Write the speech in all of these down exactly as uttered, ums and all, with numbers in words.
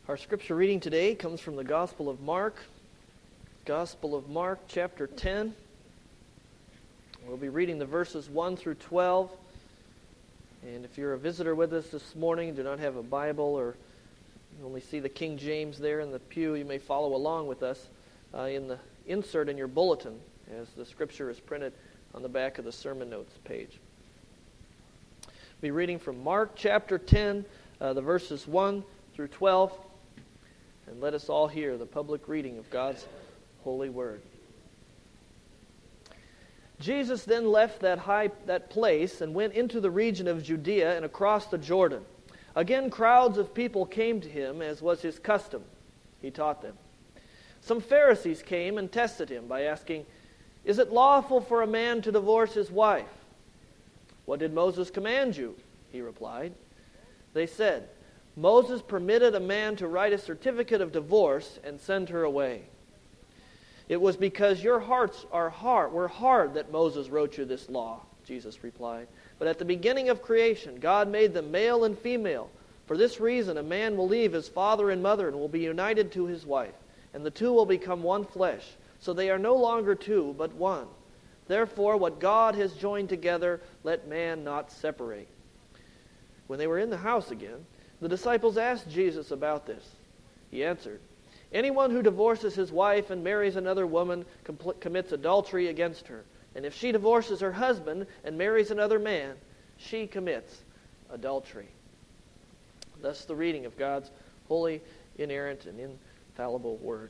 Our scripture reading today comes from the Gospel of Mark, Gospel of Mark, chapter ten. We'll be reading the verses one through twelve. And if you're a visitor with us this morning, do not have a Bible, or you only see the King James there in the pew, you may follow along with us uh, in the insert in your bulletin as the scripture is printed on the back of the sermon notes page. We'll be reading from Mark chapter ten, uh, the verses one through twelve. And let us all hear the public reading of God's holy word. Jesus then left that high that place and went into the region of Judea and across the Jordan. Again, crowds of people came to him, as was his custom. He taught them. Some Pharisees came and tested him by asking, "Is it lawful for a man to divorce his wife?" "What did Moses command you?" he replied. They said, "Moses permitted a man to write a certificate of divorce and send her away." "It was because your hearts are hard, were hard that Moses wrote you this law," Jesus replied. "But at the beginning of creation, God made them male and female. For this reason, a man will leave his father and mother and will be united to his wife, and the two will become one flesh. So they are no longer two, but one. Therefore, what God has joined together, let man not separate." When they were in the house again, the disciples asked Jesus about this. He answered, "Anyone who divorces his wife and marries another woman com- commits adultery against her. And if she divorces her husband and marries another man, she commits adultery." Thus the reading of God's holy, inerrant, and infallible word.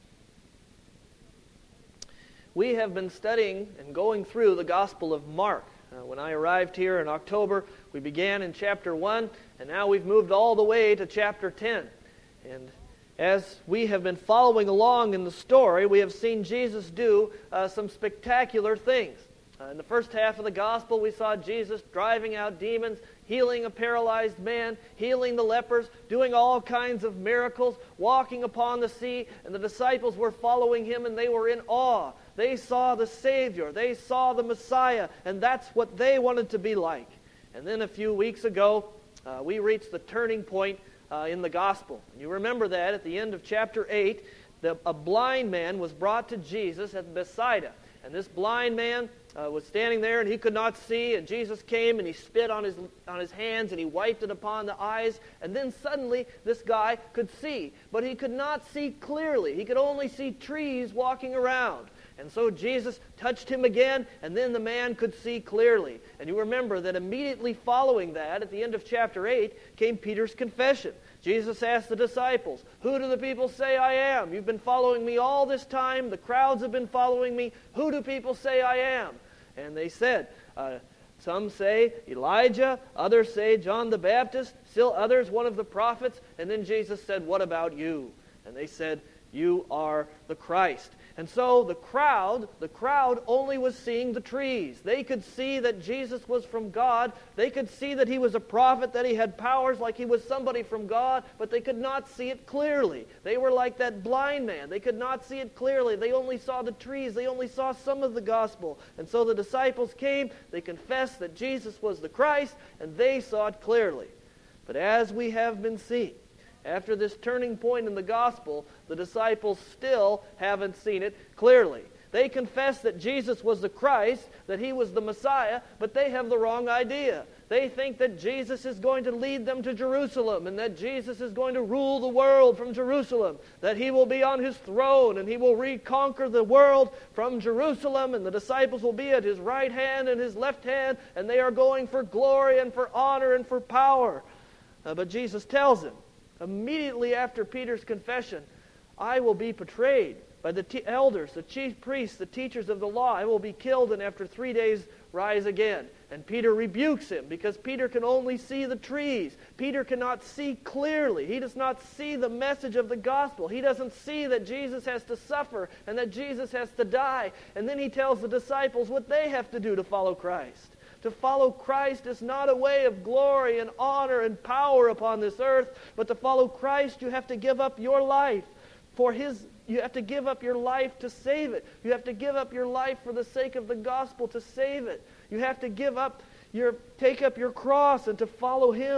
We have been studying and going through the Gospel of Mark. Uh, when I arrived here in October, we began in chapter one, and now we've moved all the way to chapter ten. And as we have been following along in the story, we have seen Jesus do uh, some spectacular things. Uh, in the first half of the Gospel, we saw Jesus driving out demons, healing a paralyzed man, healing the lepers, doing all kinds of miracles, walking upon the sea, and the disciples were following him, and they were in awe. They saw the Savior, they saw the Messiah, and that's what they wanted to be like. And then a few weeks ago, uh, we reached the turning point uh, in the Gospel. You remember that at the end of chapter eight, the, a blind man was brought to Jesus at Bethsaida. And this blind man uh, was standing there, and he could not see, and Jesus came, and he spit on his, on his hands, and he wiped it upon the eyes, and then suddenly this guy could see. But he could not see clearly. He could only see trees walking around. And so Jesus touched him again, and then the man could see clearly. And you remember that immediately following that, at the end of chapter eight, came Peter's confession. Jesus asked the disciples, "Who do the people say I am? You've been following me all this time. The crowds have been following me. Who do people say I am?" And they said, uh, some say Elijah, others say John the Baptist, still others one of the prophets. And then Jesus said, "What about you?" And they said, "You are the Christ." And so the crowd, the crowd only was seeing the trees. They could see that Jesus was from God. They could see that he was a prophet, that he had powers like he was somebody from God, but they could not see it clearly. They were like that blind man. They could not see it clearly. They only saw the trees. They only saw some of the gospel. And so the disciples came, they confessed that Jesus was the Christ, and they saw it clearly. But as we have been seeing, after this turning point in the gospel, the disciples still haven't seen it clearly. They confess that Jesus was the Christ, that he was the Messiah, but they have the wrong idea. They think that Jesus is going to lead them to Jerusalem, and that Jesus is going to rule the world from Jerusalem, that he will be on his throne, and he will reconquer the world from Jerusalem, and the disciples will be at his right hand and his left hand, and they are going for glory and for honor and for power. Uh, but Jesus tells them, immediately after Peter's confession, "I will be betrayed by the t- elders, the chief priests, the teachers of the law. I will be killed and after three days rise again." And Peter rebukes him because Peter can only see the trees. Peter cannot see clearly. He does not see the message of the gospel. He doesn't see that Jesus has to suffer and that Jesus has to die. And then he tells the disciples what they have to do to follow Christ. To follow Christ is not a way of glory and honor and power upon this earth, but to follow Christ, you have to give up your life for his. You have to give up your life to save it. You have to give up your life for the sake of the gospel to save it. You have to give up your, take up your cross and to follow him.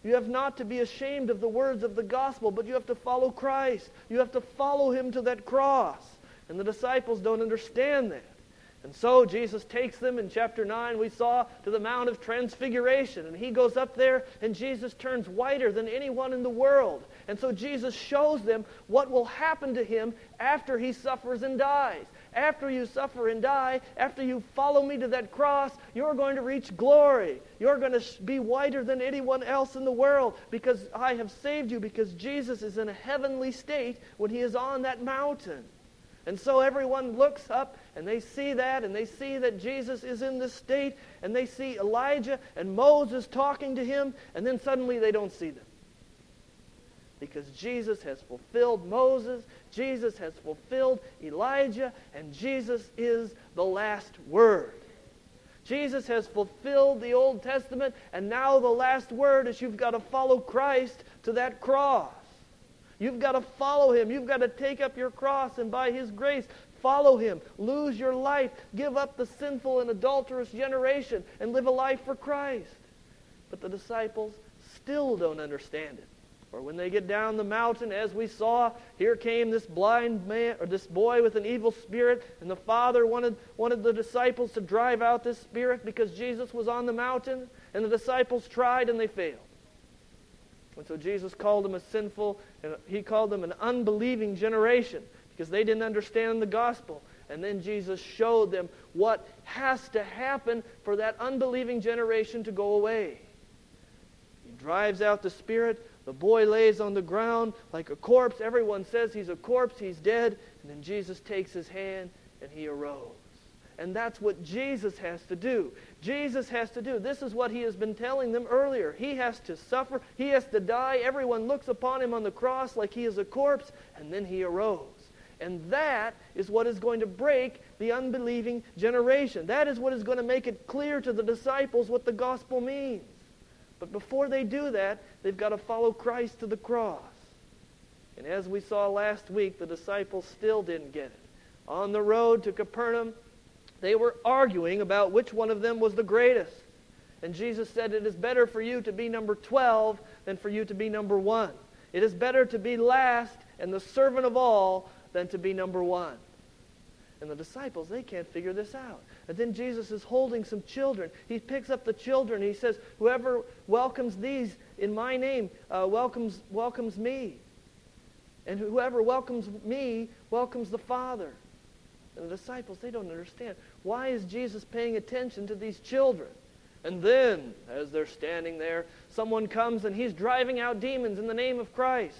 You have not to be ashamed of the words of the gospel, but you have to follow Christ. You have to follow him to that cross. And the disciples don't understand that. And so Jesus takes them in chapter nine, we saw, to the Mount of Transfiguration. And he goes up there, and Jesus turns whiter than anyone in the world. And so Jesus shows them what will happen to him after he suffers and dies. After you suffer and die, after you follow me to that cross, you're going to reach glory. You're going to be whiter than anyone else in the world because I have saved you, because Jesus is in a heavenly state when he is on that mountain. And so everyone looks up and they see that, and they see that Jesus is in this state, and they see Elijah and Moses talking to him, and then suddenly they don't see them. Because Jesus has fulfilled Moses, Jesus has fulfilled Elijah, and Jesus is the last word. Jesus has fulfilled the Old Testament, and now the last word is you've got to follow Christ to that cross. You've got to follow him. You've got to take up your cross, and by his grace, follow him. Lose your life. Give up the sinful and adulterous generation and live a life for Christ. But the disciples still don't understand it. Or when they get down the mountain, as we saw, here came this blind man, or this boy with an evil spirit, and the father wanted, wanted the disciples to drive out this spirit because Jesus was on the mountain, and the disciples tried and they failed. And so Jesus called them a sinful, and he called them an unbelieving generation because they didn't understand the gospel. And then Jesus showed them what has to happen for that unbelieving generation to go away. He drives out the spirit. The boy lays on the ground like a corpse. Everyone says he's a corpse, he's dead. And then Jesus takes his hand and he arose. And that's what Jesus has to do. Jesus has to do. This is what he has been telling them earlier. He has to suffer. He has to die. Everyone looks upon him on the cross like he is a corpse. And then he arose. And that is what is going to break the unbelieving generation. That is what is going to make it clear to the disciples what the gospel means. But before they do that, they've got to follow Christ to the cross. And as we saw last week, the disciples still didn't get it. On the road to Capernaum, they were arguing about which one of them was the greatest. And Jesus said, it is better for you to be number twelve than for you to be number one. It is better to be last and the servant of all than to be number one. And the disciples, they can't figure this out. And then Jesus is holding some children. He picks up the children. He says, whoever welcomes these in my name uh, welcomes, welcomes me. And whoever welcomes me welcomes the Father. And the disciples, they don't understand. Why is Jesus paying attention to these children? And then, as they're standing there, someone comes and he's driving out demons in the name of Christ.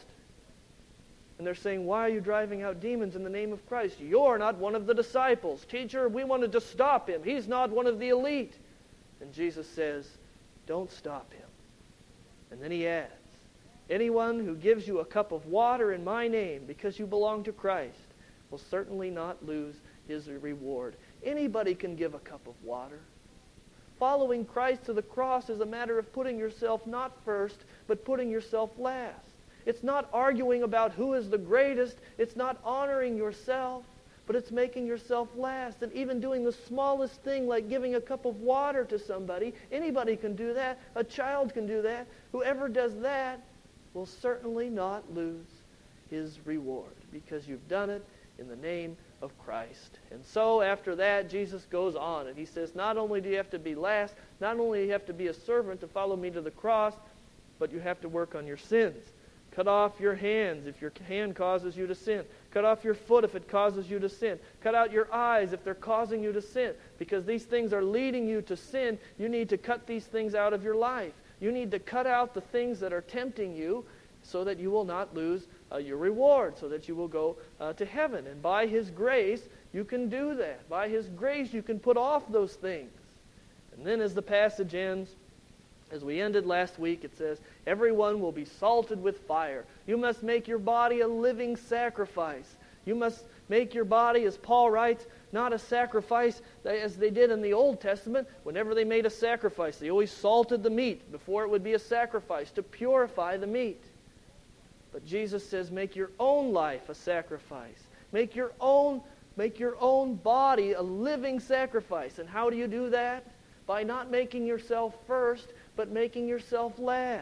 And they're saying, why are you driving out demons in the name of Christ? You're not one of the disciples. Teacher, we wanted to stop him. He's not one of the elite. And Jesus says, don't stop him. And then he adds, anyone who gives you a cup of water in my name because you belong to Christ will certainly not lose his reward. Anybody can give a cup of water. Following Christ to the cross is a matter of putting yourself not first, but putting yourself last. It's not arguing about who is the greatest. It's not honoring yourself, but it's making yourself last. And even doing the smallest thing like giving a cup of water to somebody. Anybody can do that. A child can do that. Whoever does that will certainly not lose his reward because you've done it in the name of Christ. And so after that, Jesus goes on and he says, not only do you have to be last, not only do you have to be a servant to follow me to the cross, but you have to work on your sins. Cut off your hands if your hand causes you to sin. Cut off your foot if it causes you to sin. Cut out your eyes if they're causing you to sin. Because these things are leading you to sin, you need to cut these things out of your life. You need to cut out the things that are tempting you so that you will not lose uh, your reward, so that you will go uh, to heaven. And by his grace, you can do that. By his grace, you can put off those things. And then as the passage ends, as we ended last week, it says, everyone will be salted with fire. You must make your body a living sacrifice. You must make your body, as Paul writes, not a sacrifice as they did in the Old Testament. Whenever they made a sacrifice, they always salted the meat before it would be a sacrifice to purify the meat. But Jesus says, make your own life a sacrifice. Make your own, make your own body a living sacrifice. And how do you do that? By not making yourself first, but making yourself last.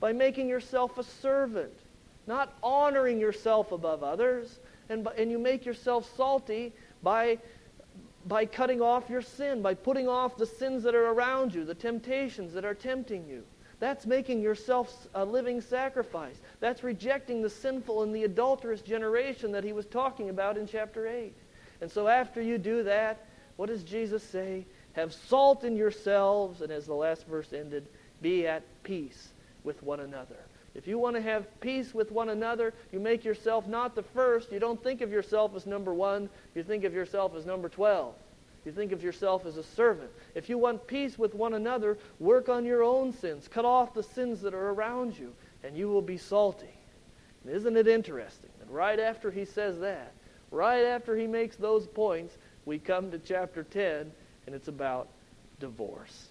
by making yourself a servant, not honoring yourself above others, and, and you make yourself salty by, by cutting off your sin, by putting off the sins that are around you, the temptations that are tempting you. That's making yourself a living sacrifice. That's rejecting the sinful and the adulterous generation that he was talking about in chapter eight. And so after you do that, what does Jesus say? Have salt in yourselves, and as the last verse ended, be at peace with one another. If you want to have peace with one another, you make yourself not the first. You don't think of yourself as number one. You think of yourself as number twelve. You think of yourself as a servant. If you want peace with one another, work on your own sins. Cut off the sins that are around you, and you will be salty. And isn't it interesting that right after he says that, right after he makes those points, we come to chapter ten, and it's about divorce.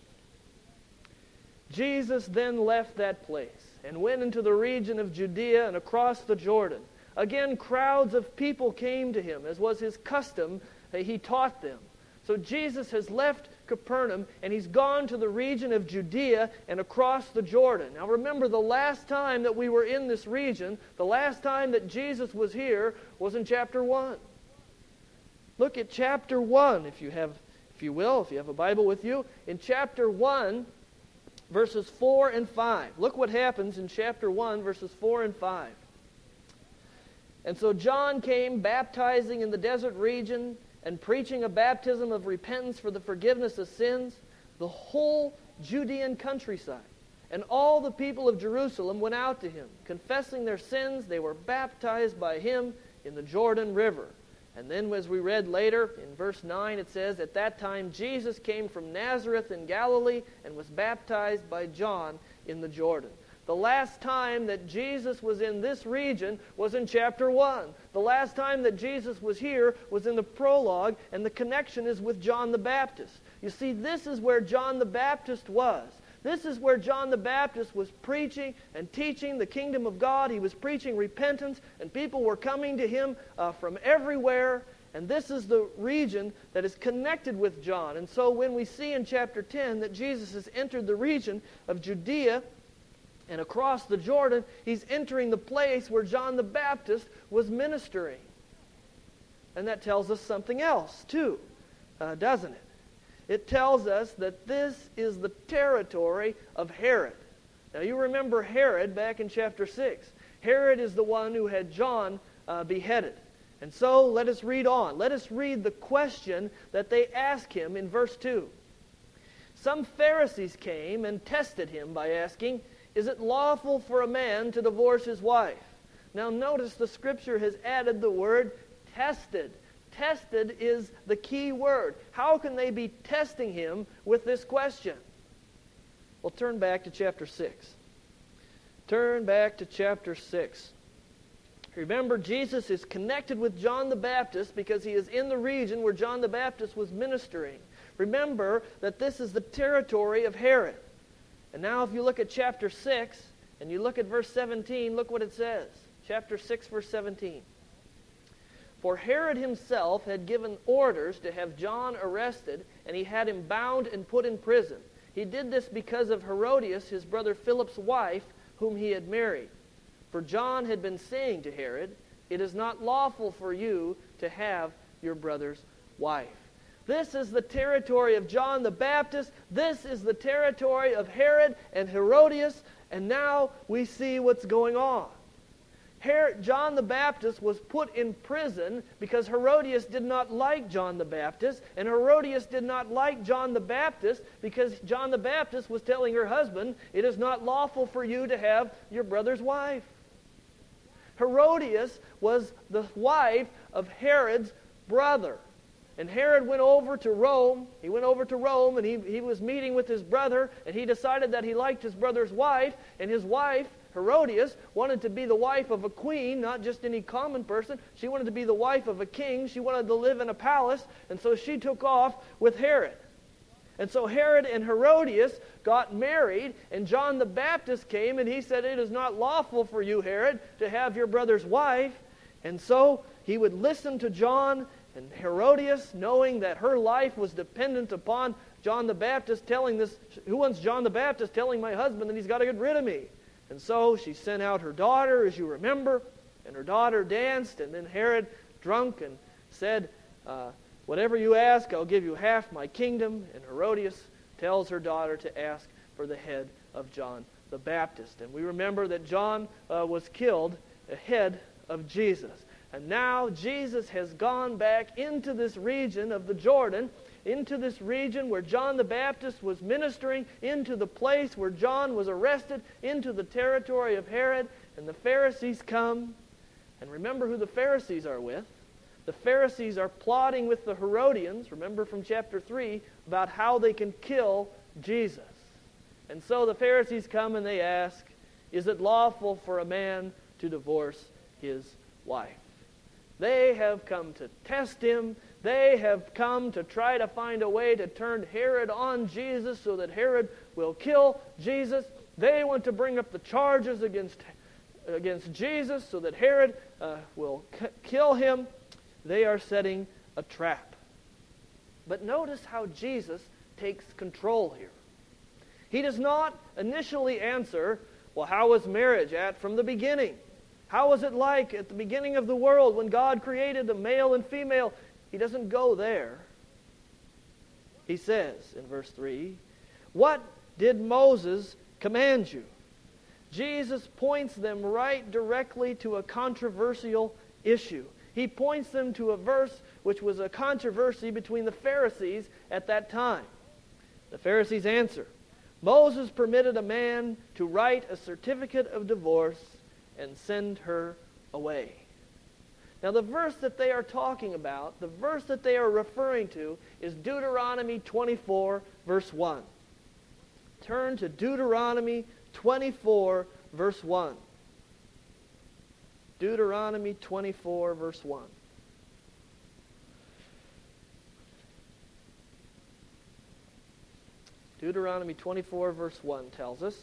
Jesus then left that place and went into the region of Judea and across the Jordan. Again, crowds of people came to him, as was his custom. He taught them. So Jesus has left Capernaum and he's gone to the region of Judea and across the Jordan. Now remember, the last time that we were in this region, the last time that Jesus was here was in chapter one. Look at chapter one, if you have, if you will, if you have a Bible with you. In chapter one, verses four and five. Look what happens in chapter one, verses four and five. And so John came baptizing in the desert region and preaching a baptism of repentance for the forgiveness of sins, the whole Judean countryside. And all the people of Jerusalem went out to him. Confessing their sins, they were baptized by him in the Jordan River. And then as we read later, in verse nine, it says, at that time Jesus came from Nazareth in Galilee and was baptized by John in the Jordan. The last time that Jesus was in this region was in chapter one. The last time that Jesus was here was in the prologue, and the connection is with John the Baptist. You see, this is where John the Baptist was. This is where John the Baptist was preaching and teaching the kingdom of God. He was preaching repentance, and people were coming to him uh, from everywhere. And this is the region that is connected with John. And so when we see in chapter ten that Jesus has entered the region of Judea, and across the Jordan, he's entering the place where John the Baptist was ministering. And that tells us something else, too, uh, doesn't it? It tells us that this is the territory of Herod. Now, you remember Herod back in chapter six. Herod is the one who had John uh, beheaded. And so, let us read on. Let us read the question that they ask him in verse two. Some Pharisees came and tested him by asking, is it lawful for a man to divorce his wife? Now notice the scripture has added the word tested. Tested is the key word. How can they be testing him with this question? Well, turn back to chapter six. Turn back to chapter six. Remember, Jesus is connected with John the Baptist because he is in the region where John the Baptist was ministering. Remember that this is the territory of Herod. And now if you look at chapter six, and you look at verse seventeen, look what it says. Chapter six, verse seventeen. For Herod himself had given orders to have John arrested, and he had him bound and put in prison. He did this because of Herodias, his brother Philip's wife, whom he had married. For John had been saying to Herod, it is not lawful for you to have your brother's wife. This is the territory of John the Baptist. This is the territory of Herod and Herodias. And now we see what's going on. Herod, John the Baptist was put in prison because Herodias did not like John the Baptist. And Herodias did not like John the Baptist because John the Baptist was telling her husband, it is not lawful for you to have your brother's wife. Herodias was the wife of Herod's brother. And Herod went over to Rome. He went over to Rome and he, he was meeting with his brother, and he decided that he liked his brother's wife, and his wife, Herodias, wanted to be the wife of a queen, not just any common person. She wanted to be the wife of a king. She wanted to live in a palace, and so she took off with Herod. And so Herod and Herodias got married, and John the Baptist came, and he said, it is not lawful for you, Herod, to have your brother's wife. And so he would listen to John. And Herodias, knowing that her life was dependent upon John the Baptist telling this, who wants John the Baptist telling my husband that he's got to get rid of me? And so she sent out her daughter, as you remember, and her daughter danced, and then Herod, drunk, and said, uh, whatever you ask, I'll give you half my kingdom. And Herodias tells her daughter to ask for the head of John the Baptist. And we remember that John uh, was killed ahead of Jesus. And now Jesus has gone back into this region of the Jordan, into this region where John the Baptist was ministering, into the place where John was arrested, into the territory of Herod. And the Pharisees come. And remember who the Pharisees are with. The Pharisees are plotting with the Herodians, remember from chapter three, about how they can kill Jesus. And so the Pharisees come and they ask, is it lawful for a man to divorce his wife? They have come to test him. They have come to try to find a way to turn Herod on Jesus so that Herod will kill Jesus. They want to bring up the charges against, against Jesus so that Herod uh, will k- kill him. They are setting a trap. But notice how Jesus takes control here. He does not initially answer, well, how was marriage at from the beginning? How was it like at the beginning of the world when God created the male and female? He doesn't go there. He says in verse three, what did Moses command you? Jesus points them right directly to a controversial issue. He points them to a verse which was a controversy between the Pharisees at that time. The Pharisees answer, Moses permitted a man to write a certificate of divorce and send her away. Now the verse that they are talking about, the verse that they are referring to, is Deuteronomy twenty-four, verse one. Turn to Deuteronomy twenty-four, verse one. Deuteronomy twenty-four, verse one. Deuteronomy twenty-four, verse one tells us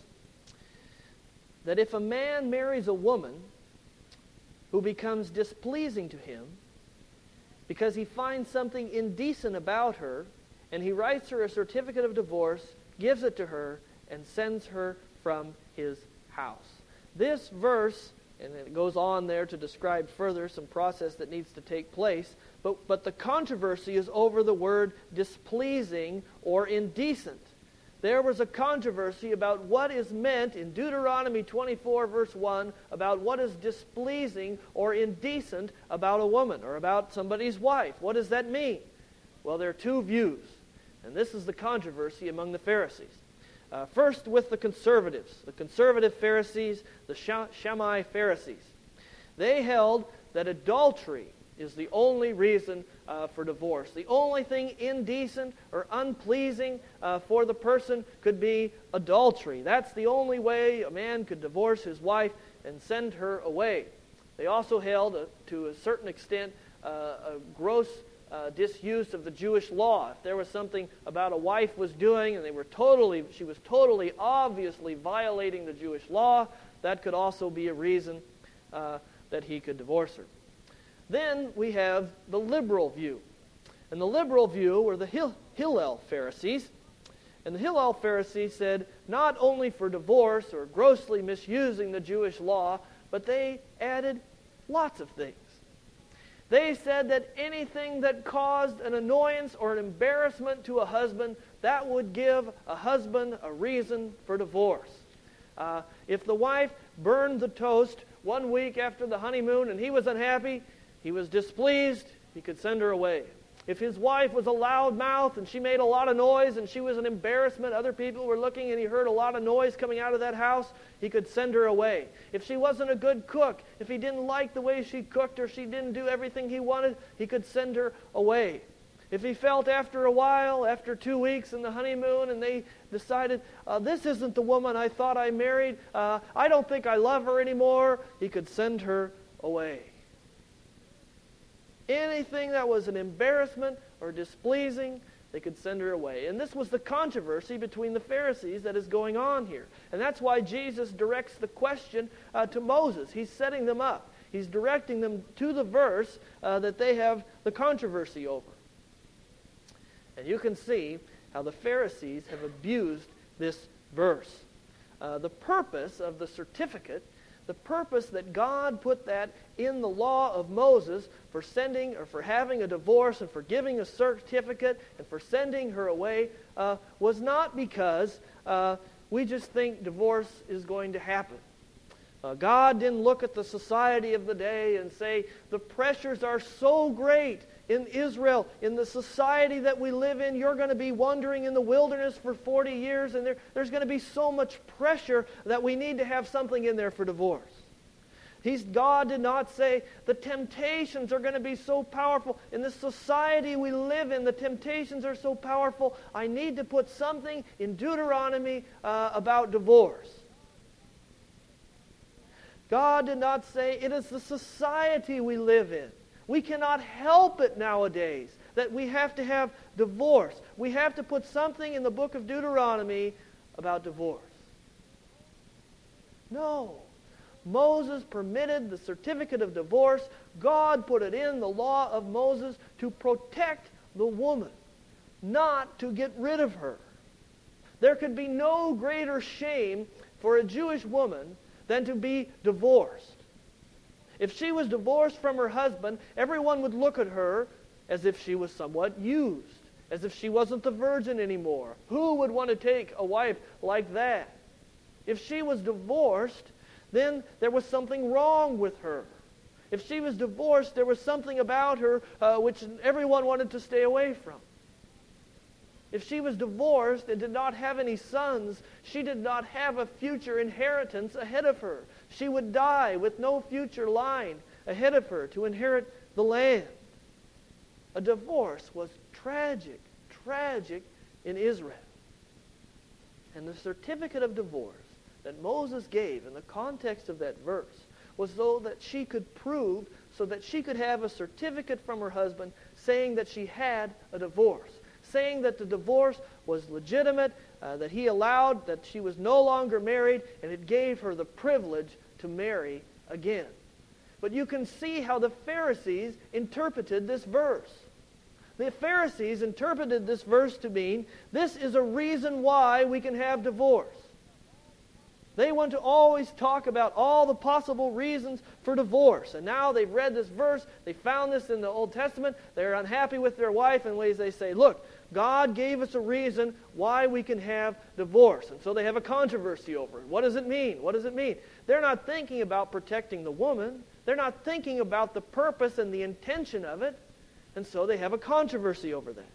that if a man marries a woman who becomes displeasing to him because he finds something indecent about her, and he writes her a certificate of divorce, gives it to her, and sends her from his house. This verse, and it goes on there to describe further some process that needs to take place, but, but the controversy is over the word displeasing or indecent. There was a controversy about what is meant in Deuteronomy twenty-four, verse one, about what is displeasing or indecent about a woman or about somebody's wife. What does that mean? Well, there are two views, and this is the controversy among the Pharisees. Uh, first, with the conservatives, the conservative Pharisees, the Shammai Pharisees. They held that adultery is the only reason uh, for divorce. The only thing indecent or unpleasing uh, for the person could be adultery. That's the only way a man could divorce his wife and send her away. They also held, uh, to a certain extent, uh, a gross uh, disuse of the Jewish law. If there was something about a wife was doing and they were totally, she was totally obviously violating the Jewish law, that could also be a reason uh, that he could divorce her. Then we have the liberal view. And the liberal view were the Hil- Hillel Pharisees. And the Hillel Pharisees said not only for divorce or grossly misusing the Jewish law, but they added lots of things. They said that anything that caused an annoyance or an embarrassment to a husband, that would give a husband a reason for divorce. Uh, if the wife burned the toast one week after the honeymoon and he was unhappy, he was displeased, he could send her away. If his wife was a loud mouth and she made a lot of noise and she was an embarrassment, other people were looking and he heard a lot of noise coming out of that house, he could send her away. If she wasn't a good cook, if he didn't like the way she cooked or she didn't do everything he wanted, he could send her away. If he felt after a while, after two weeks in the honeymoon, and they decided, uh, this isn't the woman I thought I married, uh, I don't think I love her anymore, he could send her away. Anything that was an embarrassment or displeasing, they could send her away. And this was the controversy between the Pharisees that is going on here. And that's why Jesus directs the question uh, to Moses. He's setting them up. He's directing them to the verse uh, that they have the controversy over. And you can see how the Pharisees have abused this verse. uh, the purpose of the certificate, the purpose that God put that in the law of Moses for sending or for having a divorce and for giving a certificate and for sending her away uh, was not because uh, we just think divorce is going to happen. Uh, God didn't look at the society of the day and say, the pressures are so great in Israel, in the society that we live in. You're going to be wandering in the wilderness for forty years, and there, there's going to be so much pressure that we need to have something in there for divorce. He's, God did not say, the temptations are going to be so powerful. In the society we live in, the temptations are so powerful. I need to put something in Deuteronomy uh, about divorce. God did not say, it is the society we live in. We cannot help it nowadays that we have to have divorce. We have to put something in the book of Deuteronomy about divorce. No. Moses permitted the certificate of divorce. God put it in the law of Moses to protect the woman, not to get rid of her. There could be no greater shame for a Jewish woman than to be divorced. If she was divorced from her husband, everyone would look at her as if she was somewhat used, as if she wasn't the virgin anymore. Who would want to take a wife like that? If she was divorced, then there was something wrong with her. If she was divorced, there was something about her uh, which everyone wanted to stay away from. If she was divorced and did not have any sons, she did not have a future inheritance ahead of her. She would die with no future line ahead of her to inherit the land. A divorce was tragic, tragic in Israel. And the certificate of divorce that Moses gave in the context of that verse was so that she could prove, so that she could have a certificate from her husband saying that she had a divorce, saying that the divorce was legitimate, uh, that he allowed, that she was no longer married, and it gave her the privilege to marry again. But you can see how the Pharisees interpreted this verse. The Pharisees interpreted this verse to mean, this is a reason why we can have divorce. They want to always talk about all the possible reasons for divorce. And now they've read this verse, they found this in the Old Testament, they're unhappy with their wife, and ways they say, look, God gave us a reason why we can have divorce. And so they have a controversy over it. What does it mean? What does it mean? They're not thinking about protecting the woman. They're not thinking about the purpose and the intention of it. And so they have a controversy over that.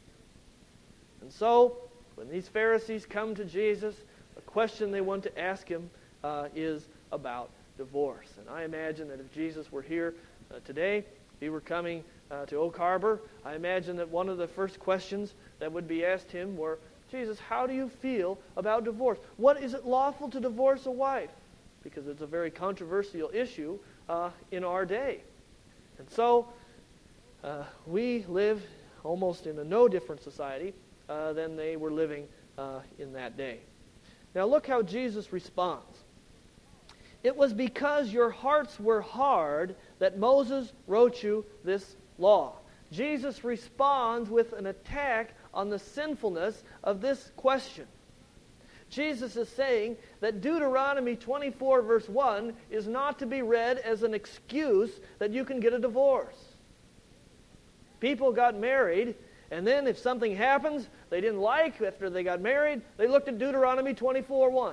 And so, when these Pharisees come to Jesus, the question they want to ask him uh, is about divorce. And I imagine that if Jesus were here uh, today, if he were coming uh, to Oak Harbor, I imagine that one of the first questions that would be asked him were, Jesus, how do you feel about divorce? What is it lawful to divorce a wife? Because it's a very controversial issue uh, in our day. And so, uh, we live almost in a no different society uh, than they were living uh, in that day. Now look how Jesus responds. It was because your hearts were hard that Moses wrote you this law. Jesus responds with an attack on the sinfulness of this question. Jesus is saying that Deuteronomy twenty-four verse one is not to be read as an excuse that you can get a divorce. People got married, and then if something happens they didn't like after they got married, they looked at Deuteronomy twenty-four one.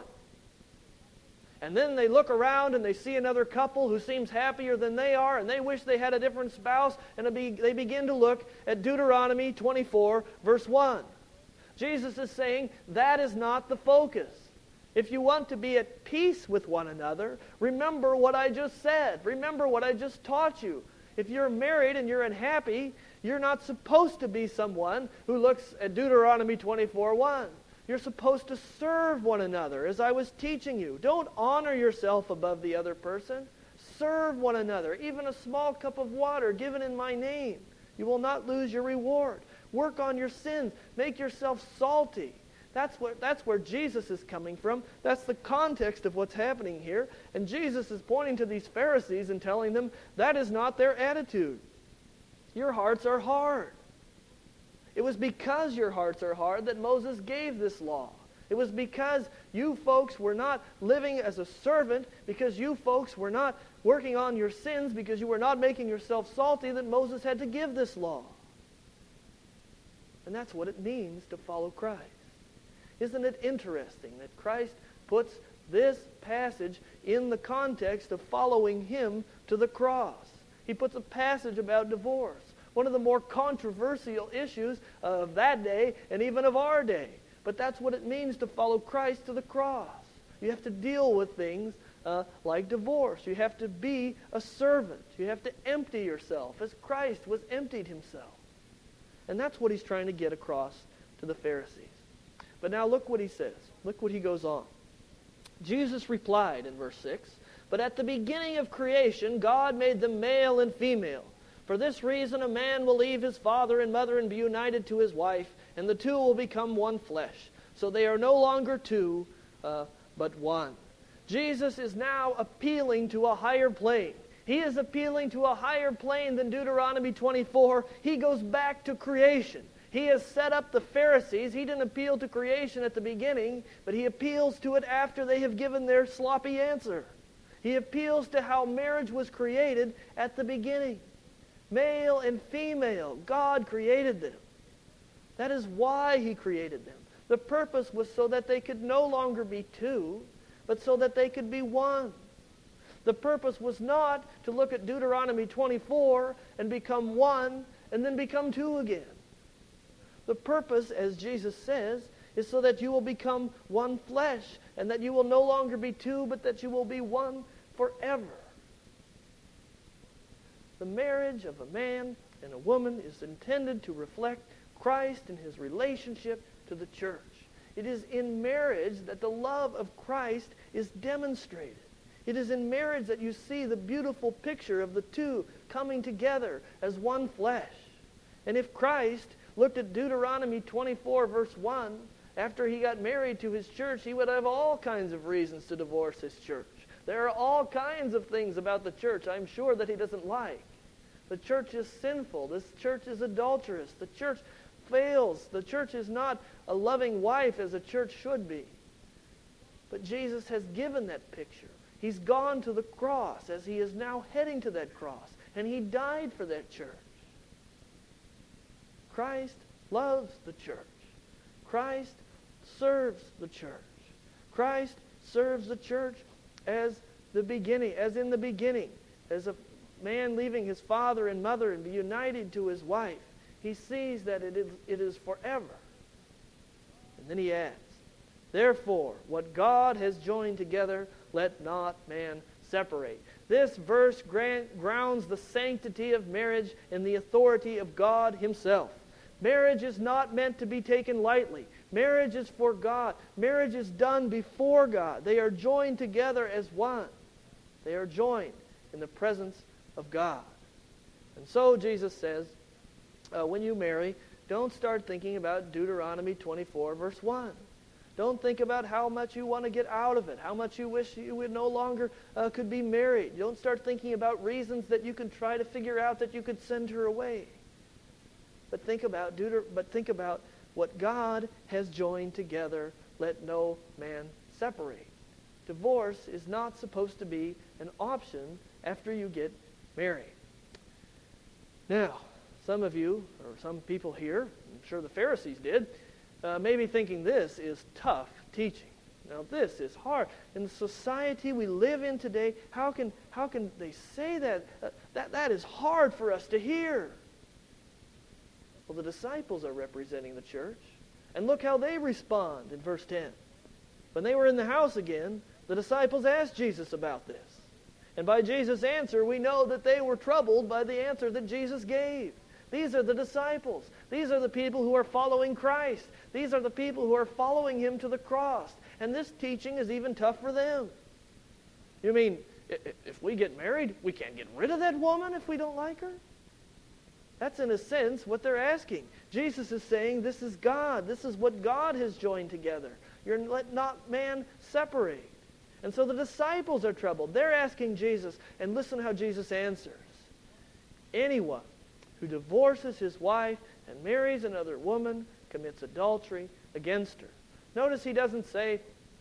And then they look around and they see another couple who seems happier than they are, and they wish they had a different spouse, and they begin to look at Deuteronomy twenty-four verse one. Jesus is saying that is not the focus. If you want to be at peace with one another, remember what I just said. Remember what I just taught you. If you're married and you're unhappy, you're not supposed to be someone who looks at Deuteronomy twenty-four one. You're supposed to serve one another, as I was teaching you. Don't honor yourself above the other person. Serve one another. Even a small cup of water given in my name, you will not lose your reward. Work on your sins. Make yourself salty. That's what, that's where Jesus is coming from. That's the context of what's happening here. And Jesus is pointing to these Pharisees and telling them that is not their attitude. Your hearts are hard. It was because your hearts are hard that Moses gave this law. It was because you folks were not living as a servant, because you folks were not working on your sins, because you were not making yourself salty, that Moses had to give this law. And that's what it means to follow Christ. Isn't it interesting that Christ puts this passage in the context of following Him to the cross? He puts a passage about divorce, one of the more controversial issues of that day and even of our day. But that's what it means to follow Christ to the cross. You have to deal with things uh, like divorce. You have to be a servant. You have to empty yourself as Christ was emptied Himself. And that's what He's trying to get across to the Pharisees. But now look what He says. Look what He goes on. Jesus replied in verse six, "But at the beginning of creation, God made them male and female. For this reason, a man will leave his father and mother and be united to his wife, and the two will become one flesh. So they are no longer two, uh, but one." Jesus is now appealing to a higher plane. He is appealing to a higher plane than Deuteronomy twenty-four. He goes back to creation. He has set up the Pharisees. He didn't appeal to creation at the beginning, but He appeals to it after they have given their sloppy answer. He appeals to how marriage was created at the beginning. Male and female, God created them. That is why He created them. The purpose was so that they could no longer be two, but so that they could be one. The purpose was not to look at Deuteronomy twenty-four and become one and then become two again. The purpose, as Jesus says, is so that you will become one flesh and that you will no longer be two, but that you will be one forever. The marriage of a man and a woman is intended to reflect Christ and His relationship to the church. It is in marriage that the love of Christ is demonstrated. It is in marriage that you see the beautiful picture of the two coming together as one flesh. And if Christ looked at Deuteronomy twenty-four, verse one, after He got married to His church, He would have all kinds of reasons to divorce His church. There are all kinds of things about the church I'm sure that He doesn't like. The church is sinful. This church is adulterous. The church fails. The church is not a loving wife as a church should be. But Jesus has given that picture. He's gone to the cross as He is now heading to that cross. And He died for that church. Christ loves the church. Christ serves the church. Christ serves the church as the beginning, as in the beginning, as a man leaving his father and mother and be united to his wife. He sees that it is, it is forever. And then he adds, "Therefore, what God has joined together, let not man separate." This verse grant, grounds the sanctity of marriage in the authority of God Himself. Marriage is not meant to be taken lightly. Marriage is for God. Marriage is done before God. They are joined together as one. They are joined in the presence of God. And so Jesus says, uh, when you marry, don't start thinking about Deuteronomy twenty-four, verse one. Don't think about how much you want to get out of it, how much you wish you would no longer uh, could be married. Don't start thinking about reasons that you can try to figure out that you could send her away. But think about Deuter- but think about what God has joined together, let no man separate. Divorce is not supposed to be an option after you get married. Now, some of you, or some people here, I'm sure the Pharisees did, uh, may be thinking this is tough teaching. Now, this is hard. In the society we live in today, how can, how can they say that? Uh, that? That is hard for us to hear. Well, the disciples are representing the church. And look how they respond in verse ten. When they were in the house again, the disciples asked Jesus about this. And by Jesus' answer, we know that they were troubled by the answer that Jesus gave. These are the disciples. These are the people who are following Christ. These are the people who are following Him to the cross. And this teaching is even tough for them. You mean, if we get married, we can't get rid of that woman if we don't like her? That's in a sense what they're asking. Jesus is saying this is God. This is what God has joined together. You're let not man separate. And so the disciples are troubled. They're asking Jesus, and listen how Jesus answers. Anyone who divorces his wife and marries another woman commits adultery against her. Notice he doesn't say,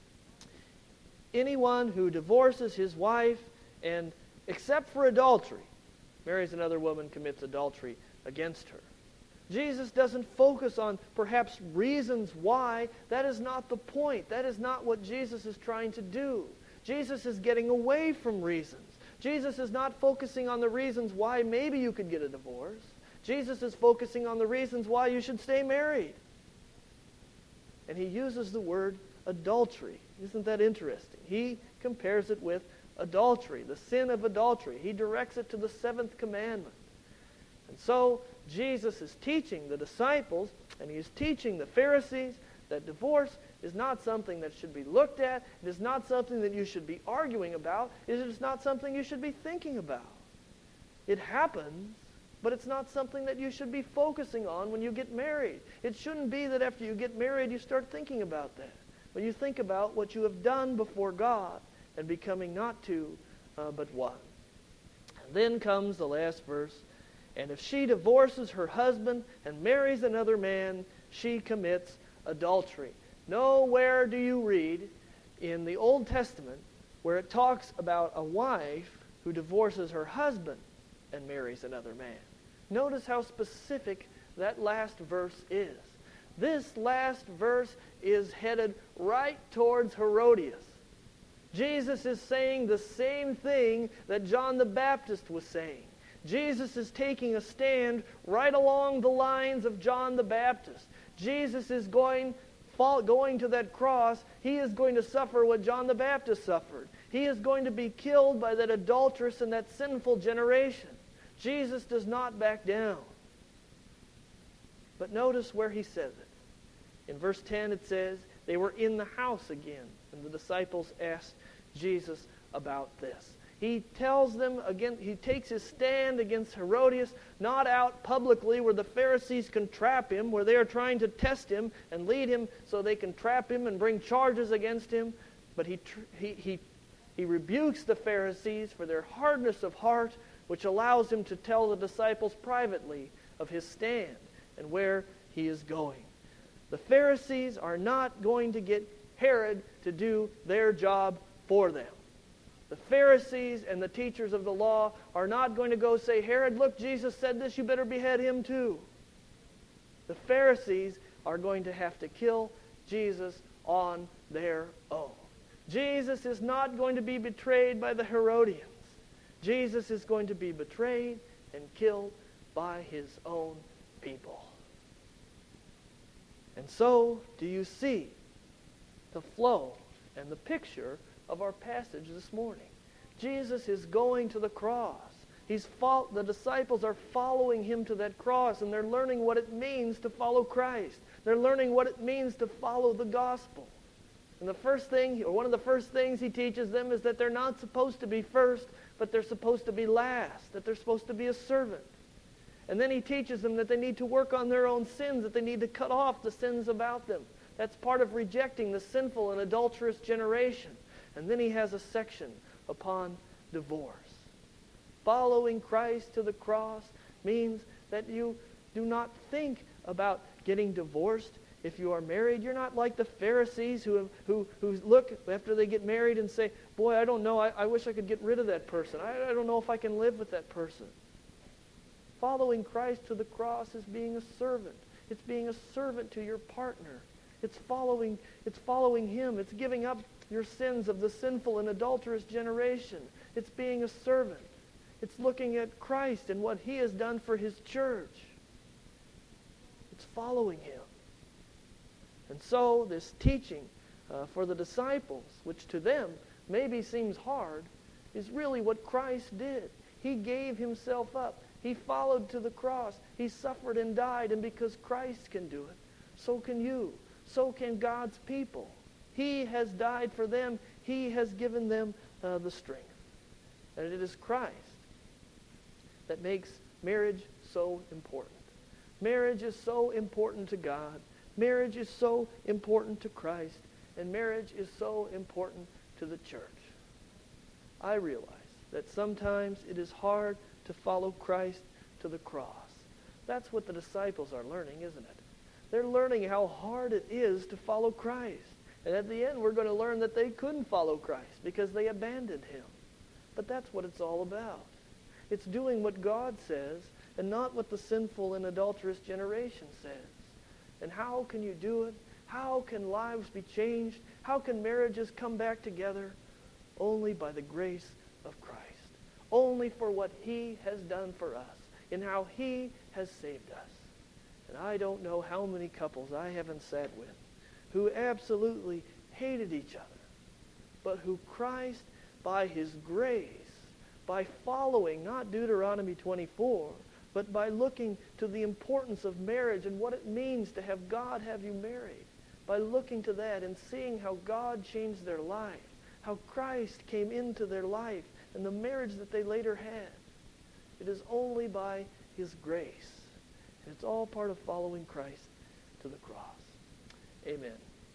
anyone who divorces his wife and, except for adultery, marries another woman, commits adultery against her. Jesus doesn't focus on perhaps reasons why. That is not the point. That is not what Jesus is trying to do. Jesus is getting away from reasons. Jesus is not focusing on the reasons why maybe you could get a divorce. Jesus is focusing on the reasons why you should stay married. And he uses the word adultery. Isn't that interesting? He compares it with adultery, the sin of adultery. He directs it to the seventh commandment. And so Jesus is teaching the disciples, and he is teaching the Pharisees, that divorce is not something that should be looked at. It is not something that you should be arguing about. It is not something you should be thinking about. It happens, but it's not something that you should be focusing on when you get married. It shouldn't be that after you get married you start thinking about that. When you think about what you have done before God and becoming not two, uh, but one. And then comes the last verse. And if she divorces her husband and marries another man, she commits adultery. Nowhere do you read in the Old Testament where it talks about a wife who divorces her husband and marries another man. Notice how specific that last verse is. This last verse is headed right towards Herodias. Jesus is saying the same thing that John the Baptist was saying. Jesus is taking a stand right along the lines of John the Baptist. Jesus is going, fall, going to that cross. He is going to suffer what John the Baptist suffered. He is going to be killed by that adulteress and that sinful generation. Jesus does not back down. But notice where he says it. In verse ten it says, they were in the house again, and the disciples asked Jesus about this. He tells them again, he takes his stand against Herodias, not out publicly where the Pharisees can trap him, where they are trying to test him and lead him so they can trap him and bring charges against him. But he, he, he, he rebukes the Pharisees for their hardness of heart, which allows him to tell the disciples privately of his stand and where he is going. The Pharisees are not going to get Herod to do their job for them. The Pharisees and the teachers of the law are not going to go say, Herod, look, Jesus said this, you better behead him too. The Pharisees are going to have to kill Jesus on their own. Jesus is not going to be betrayed by the Herodians. Jesus is going to be betrayed and killed by his own people. And so, do you see the flow and the picture of our passage this morning? Jesus is going to the cross. He's fo- the disciples are following him to that cross, and they're learning what it means to follow Christ. They're learning what it means to follow the gospel. And the first thing, or one of the first things he teaches them is that they're not supposed to be first, but they're supposed to be last, that they're supposed to be a servant. And then he teaches them that they need to work on their own sins, that they need to cut off the sins about them. That's part of rejecting the sinful and adulterous generation. And then he has a section upon divorce. Following Christ to the cross means that you do not think about getting divorced if you are married. You're not like the Pharisees who have, who who look after they get married and say, boy, I don't know, I, I wish I could get rid of that person. I, I don't know if I can live with that person. Following Christ to the cross is being a servant. It's being a servant to your partner. It's following, it's following him. It's giving up your sins of the sinful and adulterous generation. It's being a servant. It's looking at Christ and what he has done for his church. It's following him. And so this teaching uh, for the disciples, which to them maybe seems hard, is really what Christ did. He gave himself up. He followed to the cross. He suffered and died. And because Christ can do it, so can you. So can God's people. He has died for them. He has given them uh, the strength. And it is Christ that makes marriage so important. Marriage is so important to God. Marriage is so important to Christ. And marriage is so important to the church. I realize that sometimes it is hard to follow Christ to the cross. That's what the disciples are learning, isn't it? They're learning how hard it is to follow Christ. And at the end, we're going to learn that they couldn't follow Christ because they abandoned him. But that's what it's all about. It's doing what God says and not what the sinful and adulterous generation says. And how can you do it? How can lives be changed? How can marriages come back together? Only by the grace of Christ. Only for what he has done for us and how he has saved us. And I don't know how many couples I haven't sat with who absolutely hated each other, but who Christ, by his grace, by following not Deuteronomy twenty-four, but by looking to the importance of marriage and what it means to have God have you married, by looking to that and seeing how God changed their life, how Christ came into their life, and the marriage that they later had. It is only by his grace. And it's all part of following Christ to the cross. Amen.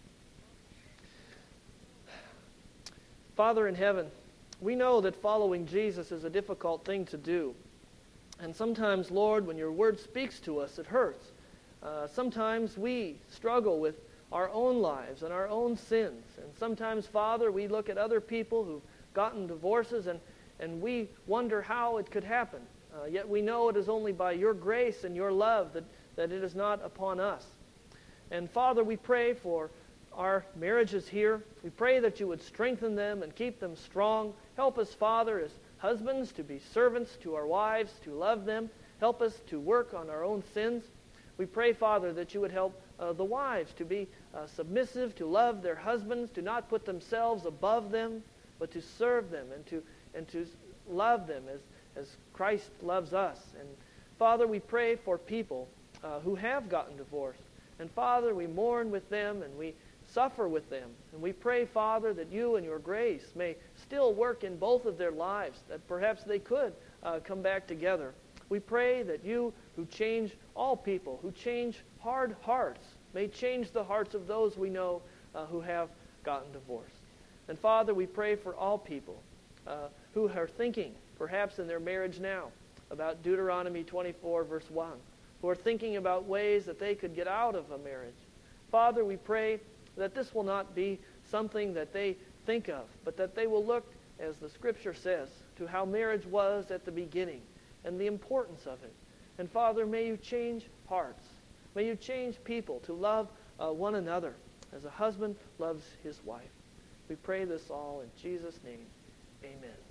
Father in heaven, we know that following Jesus is a difficult thing to do. And sometimes, Lord, when your word speaks to us, it hurts. Uh, sometimes we struggle with our own lives and our own sins. And sometimes, Father, we look at other people who've gotten divorces and, and we wonder how it could happen. Uh, yet we know it is only by your grace and your love that, that it is not upon us. And Father, we pray for our marriages here. We pray that you would strengthen them and keep them strong. Help us, Father, as husbands to be servants to our wives, to love them. Help us to work on our own sins. We pray, Father, that you would help uh, the wives to be uh, submissive, to love their husbands, to not put themselves above them, but to serve them and to and to love them as, as Christ loves us. And Father, we pray for people uh, who have gotten divorced. And Father, we mourn with them and we suffer with them. And we pray, Father, that you and your grace may still work in both of their lives, that perhaps they could uh, come back together. We pray that you, who change all people, who change hard hearts, may change the hearts of those we know uh, who have gotten divorced. And Father, we pray for all people uh, who are thinking, perhaps in their marriage now, about Deuteronomy twenty-four, verse one, who are thinking about ways that they could get out of a marriage. Father, we pray that this will not be something that they think of, but that they will look, as the Scripture says, to how marriage was at the beginning and the importance of it. And Father, may you change hearts. May you change people to love uh, one another as a husband loves his wife. We pray this all in Jesus' name. Amen.